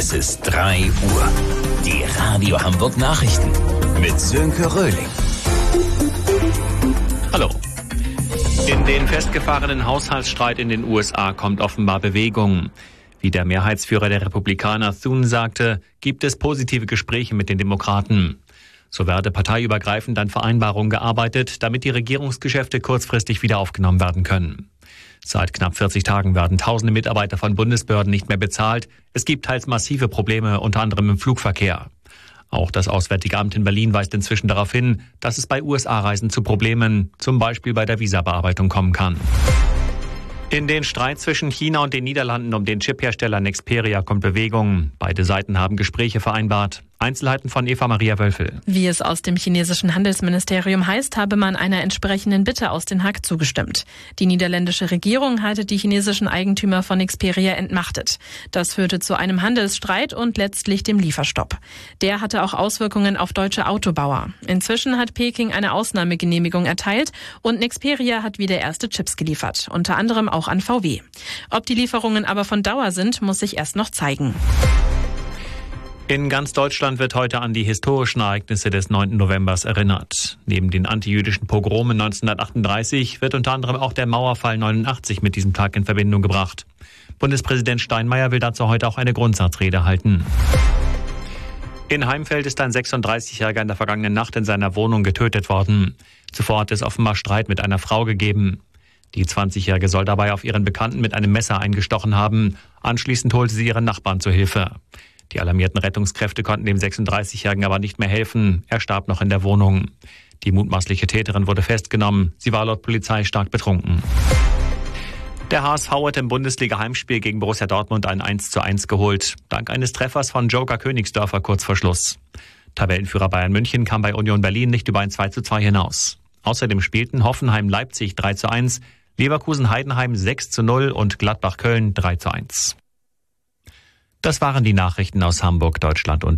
Es ist 3 Uhr. Die Radio Hamburg Nachrichten mit Sönke Röhling. Hallo. In den festgefahrenen Haushaltsstreit in den USA kommt offenbar Bewegung. Wie der Mehrheitsführer der Republikaner Thune sagte, gibt es positive Gespräche mit den Demokraten. So werde parteiübergreifend an Vereinbarungen gearbeitet, damit die Regierungsgeschäfte kurzfristig wieder aufgenommen werden können. Seit knapp 40 Tagen werden tausende Mitarbeiter von Bundesbehörden nicht mehr bezahlt. Es gibt teils massive Probleme, unter anderem im Flugverkehr. Auch das Auswärtige Amt in Berlin weist inzwischen darauf hin, dass es bei USA-Reisen zu Problemen, zum Beispiel bei der Visabearbeitung, kommen kann. In den Streit zwischen China und den Niederlanden um den Chiphersteller Nexperia kommt Bewegung. Beide Seiten haben Gespräche vereinbart. Einzelheiten von Eva-Maria Wölfel. Wie es aus dem chinesischen Handelsministerium heißt, habe man einer entsprechenden Bitte aus Den Haag zugestimmt. Die niederländische Regierung hatte die chinesischen Eigentümer von Nexperia entmachtet. Das führte zu einem Handelsstreit und letztlich dem Lieferstopp. Der hatte auch Auswirkungen auf deutsche Autobauer. Inzwischen hat Peking eine Ausnahmegenehmigung erteilt und Nexperia hat wieder erste Chips geliefert, unter anderem auch an VW. Ob die Lieferungen aber von Dauer sind, muss sich erst noch zeigen. In ganz Deutschland wird heute an die historischen Ereignisse des 9. Novembers erinnert. Neben den antijüdischen Pogromen 1938 wird unter anderem auch der Mauerfall 89 mit diesem Tag in Verbindung gebracht. Bundespräsident Steinmeier will dazu heute auch eine Grundsatzrede halten. In Heimfeld ist ein 36-Jähriger in der vergangenen Nacht in seiner Wohnung getötet worden. Zuvor hat es offenbar Streit mit einer Frau gegeben. Die 20-Jährige soll dabei auf ihren Bekannten mit einem Messer eingestochen haben. Anschließend holte sie ihren Nachbarn zu Hilfe. Die alarmierten Rettungskräfte konnten dem 36-Jährigen aber nicht mehr helfen. Er starb noch in der Wohnung. Die mutmaßliche Täterin wurde festgenommen. Sie war laut Polizei stark betrunken. Der HSV hat im Bundesliga-Heimspiel gegen Borussia Dortmund ein 1:1 geholt. Dank eines Treffers von Joker Königsdörfer kurz vor Schluss. Tabellenführer Bayern München kam bei Union Berlin nicht über ein 2:2 hinaus. Außerdem spielten Hoffenheim-Leipzig 3:1, Leverkusen-Heidenheim 6:0 und Gladbach-Köln 3:1. Das waren die Nachrichten aus Hamburg, Deutschland und